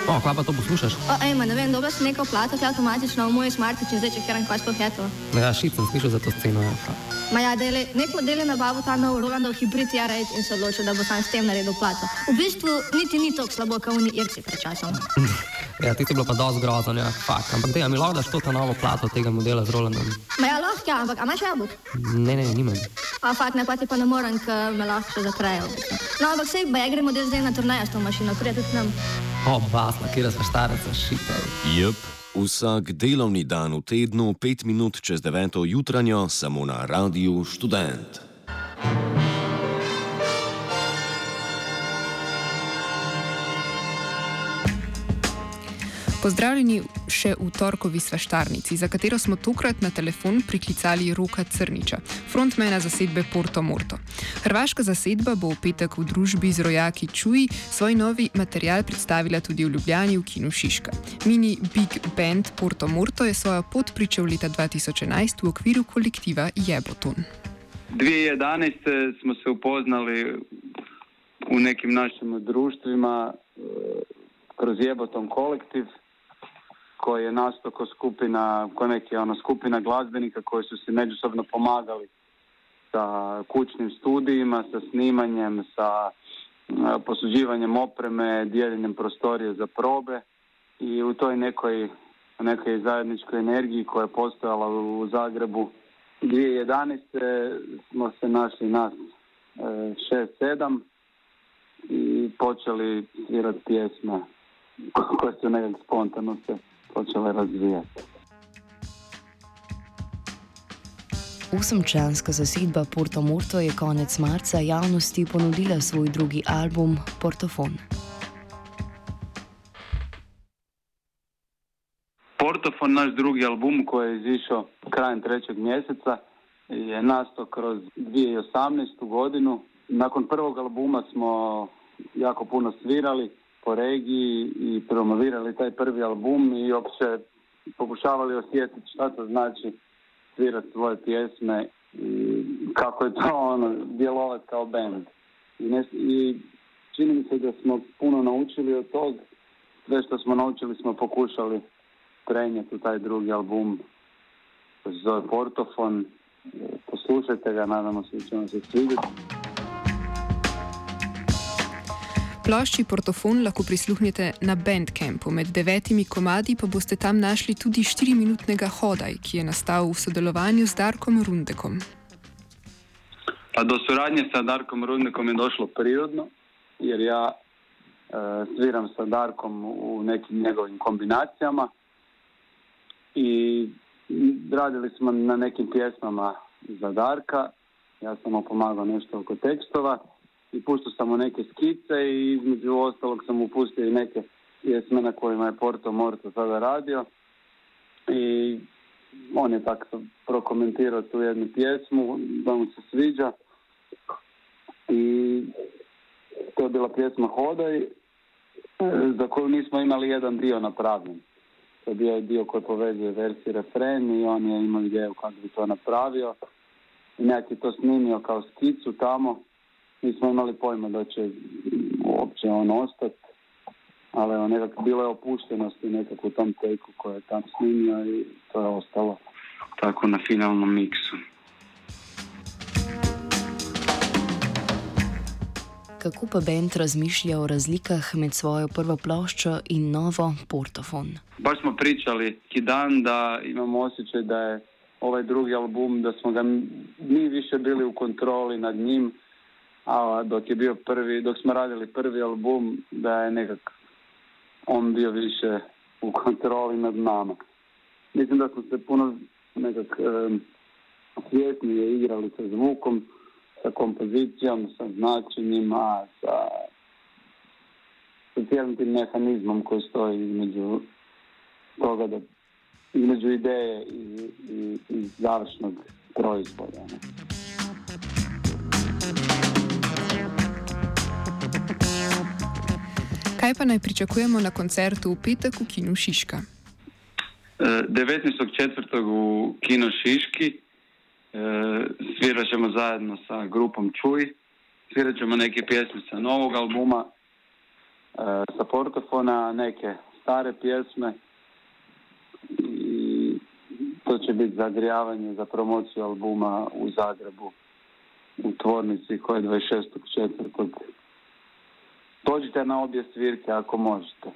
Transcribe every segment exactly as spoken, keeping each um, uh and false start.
O, kva pa to poslušaš? O, ejma, ne vem, dobila si nekaj plato, ti avtomatično v moj smartič in zdaj čekiram, kaj sploh je to. Ja, šit sem slišal za to sceno, ja. Ma ja, dele, nek model je nabavil ta nov Rolandov hibrid R osem in se odločil, da bo sam s tem naredil plato. V bistvu niti ni toliko slabo, kot oni Irci pred časom. Ja, ti si bilo pa dosti grozno, ja, fakt. Ampak dej, a mi lahko daš to ta novo plato tega modela z Rolandom? Ma ja, lahko, ja, ampak a imaš jabolk? Ne, ne, nimam. A fakt, ne, pa ti pa ne morem, ker me lahko še zatrejo. No, ampak sej, ba ja gre model zdaj na turnejo s to mašino, prije tudi k nam. O, basla, kjera sva štareca, šita. Jep, vsak delovni dan v tednu, pet minut čez deveto jutranjo, samo na Radiu Študent. Pozdravljeni še v torkovi svaštarnici, za katero smo tokrat na telefon priklicali Roka Crniča, frontmana zasedbe Porto Morto. Hrvaška zasedba bo v petek v družbi z rojaki Čuji svoj novi material predstavila tudi v Ljubljani v kinu Šiška. Mini big band Porto Morto je svojo pot pričel leta dva tisoč enajst v okviru kolektiva Jeboton. dvije tisuće jedanaeste smo se upoznali u nekim našim društvima kroz Jeboton kolektiv, koji je nastao kao skupina, kao neki ono skupina glazbenika koji su se međusobno pomagali sa kućnim studijima, sa snimanjem, sa posuđivanjem opreme, dijeljenjem prostorije za probe i u toj nekoj, nekoj zajedničkoj energiji koja je postojala u Zagrebu dvije tisuće jedanaeste smo se našli nas šest sedam i počeli svirati pjesme koje su nekako spontano se počele razvijati. Osemčlanska zasedba Porto Morto je konec marca javnosti ponudila svoj drugi album Portofon. Portofon, naš drugi album koji je izišao krajem trećeg mjeseca, je nastao kroz dvije tisuće osamnaestu godinu. Nakon prvog albuma smo jako puno svirali po regiji i promovirali taj prvi album i uopće pokušavali osjetiti šta to znači svirati svoje pjesme i kako je to ono, djelovati kao band. I, ne, I čini mi se da smo puno naučili od tog. Sve što smo naučili smo pokušali prenijeti u taj drugi album koji se zove Portofon. Poslušajte ga, nadamo se da će vam se svidjeti. Plošči Portofon lahko prisluhnete na Bandcampu. Med devetimi komadi pa boste tam našli tudi štiriminutnega Hodaj, ki je nastal v sodelovanju z Darkom Rundekom. Pa do suradnje sa Darkom Rundekom je došlo prirodno, jer ja e, sviram sa Darkom u nekim njegovim kombinacijama i radili smo na nekim pjesmama za Darka. Ja sam mu pomagao nešto oko tekstova i pustio sam mu neke skice i između ostalog sam mu pustio i neke pjesme na kojima je Porto Morto sada radio i on je tako prokomentirao tu jednu pjesmu da mu se sviđa i to je bila pjesma Hodaj za koju nismo imali jedan dio napravljen. To je bio dio koji povezuje versiji refren i on je imao ideju kako bi to napravio i nekak je to snimio kao skicu tamo. Nismo imali pojma da će uopće on ostati, ali evo, nekako bilo je opuštenosti nekako u tom tejku koje je tam snimio i to je ostalo tako na finalnom miksu. Kako pa band razmišlja o razlikah med svojo prvo ploščo in novo Portofon? Baš smo pričali ki dan da imamo osjećaj da je ovaj drugi album, da smo ga mi više bili u kontroli nad njim, a dok je bio prvi, dok smo radili prvi album, da je nekak on bio više u kontroli nad nama. Mislim da smo se puno nekak e, svjesnije igrali sa zvukom, sa kompozicijom, sa značenjima, sa, sa cijelim tim mehanizmom koji stoji između toga da, između ideje i, i, i završnog proizvoda. Ne? Kaj pa naj pričakujemo na koncertu v petek v kinu Šiška? devetnaestog četvrtog u kino Šiški svirat ćemo zajedno sa grupom Čuj. Svirat ćemo neke pjesme sa novog albuma. sa portofona, neke stare pjesme i to će biti zagrijavanje za promociju albuma u Zagrebu u tvornici koja je dvadeset šestog četvrtog Dođite na obje svirke ako možete.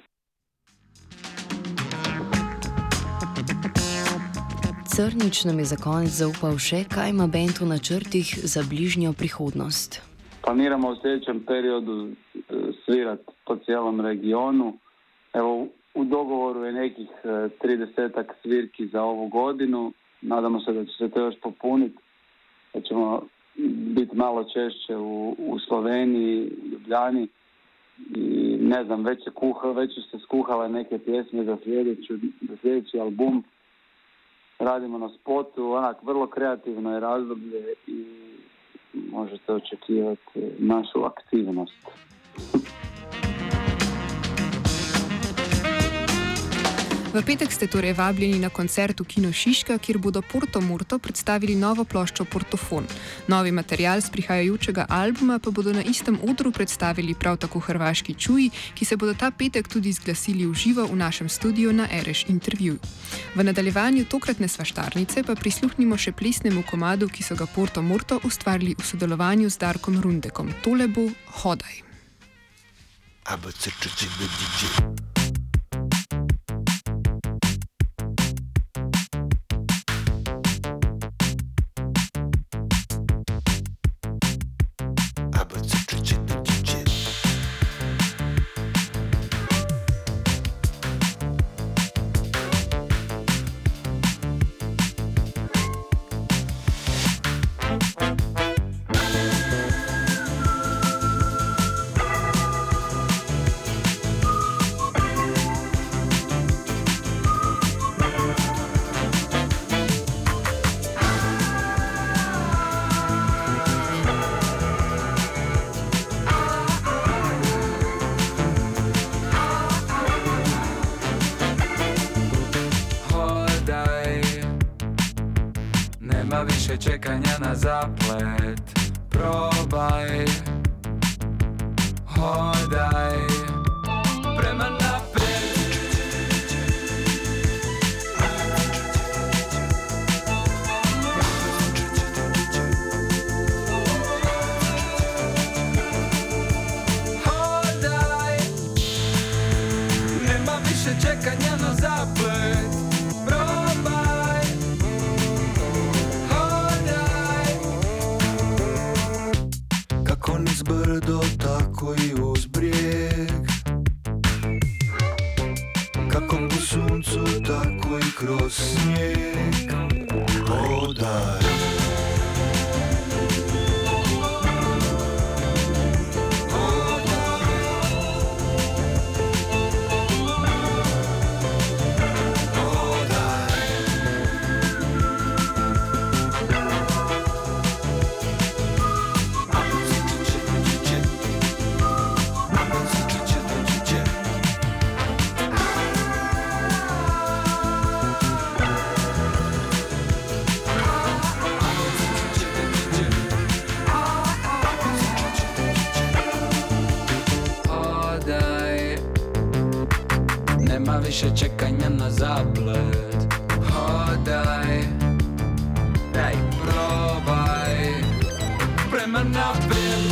Crnič nam je za konec zaupal še, kaj ima bend v načrtih za bližnjo prihodnost. Planiramo u sljedećem periodu svirati po cijelom regionu. Evo, u dogovoru je nekih tridesetak svirki za ovu godinu. Nadamo se da će se to još popuniti. Da ćemo biti malo češće u, u Sloveniji, Ljubljani. I ne znam, već se kuha, već su se skuhale neke pjesme za, za sljedeći album. Radimo na spotu, onak vrlo kreativno je razdoblje i možete očekivati našu aktivnost. V petek ste torej vabljeni na koncert v Kino Šiška, kjer bodo Porto Murto predstavili novo ploščo Portofon. Novi material z prihajajočega albuma pa bodo na istem odru predstavili prav tako hrvaški Čuji, ki se bodo ta petek tudi zglasili v živo v našem studiu na Ereš intervjuju. V nadaljevanju tokratne svaštarnice pa prisluhnimo še plesnemu komadu, ki so ga Porto Murto ustvarili v sodelovanju z Darkom Rundekom. Tole bo Hodaj. Više čekanja na zaplet. Probaj, hodaj prema naprijed. Hodaj, nema više čekanja na zaplet. Brdo, tako i uz brijeg, kako po suncu, tako i kroz snijeg. Hodaj, više čekanja na zaplet. Hodaj, daj probaj prema naprijed.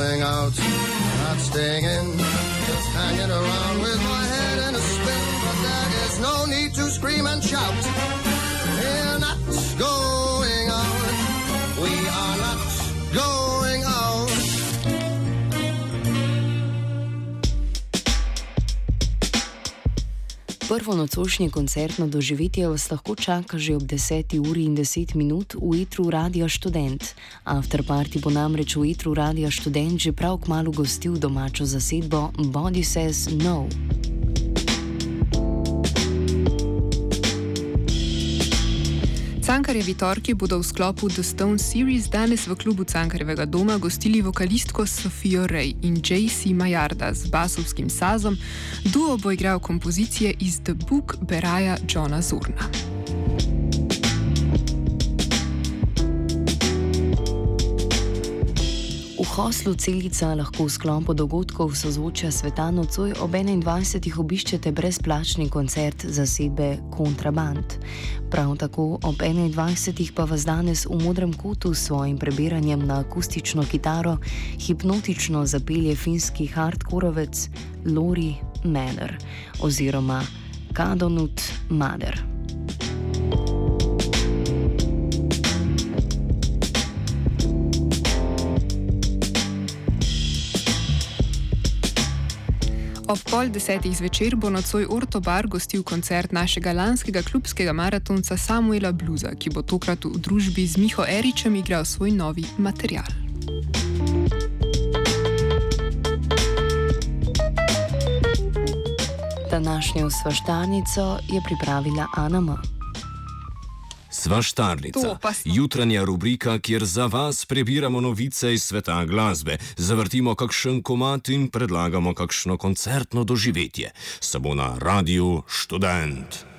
going out, not staying in, just hanging around with my head in a spin. But there is no need to scream and shout. We're not going out. We are not going out. Prvo nocojšnje koncertno doživetje vas lahko čaka že ob deseti uri in deset minut v etru Radia Študent. Afterparty bo namreč v etru Radia Študent že prav kmalu gostil domačo zasedbo Body Says No. Cankarjevi torki bodo v sklopu The Stone Series danes v klubu Cankarjevega doma gostili vokalistko Sofijo Ray in J C Majarda z basovskim sazom. Duo bo igral kompozicije iz The Book Beraja Johna Zurna. V hostlu Celica lahko v sklopu dogodkov Sozvočja sveta nocoj ob enaindvajsetih obiščete brezplačni koncert zasedbe Kontraband. Prav tako ob enaindvajsetih pa vas danes v Modrem kotu s svojim prebiranjem na akustično kitaro hipnotično zapelje finski hardkorovec Lori Manner oziroma Kadonut Mader. Ob pol desetih zvečer bo nocoj Orto Bar gostil koncert našega lanskega klubskega maratonca Samuela Bluza, ki bo tokrat v družbi z Miho Eričem igral svoj novi material. Današnjo svaštarnico je pripravila Ana M. Svaštarnica, jutranja rubrika, kjer za vas prebiramo novice iz sveta glasbe, zavrtimo kakšen komad in predlagamo kakšno koncertno doživetje. Samo na Radiu Študent.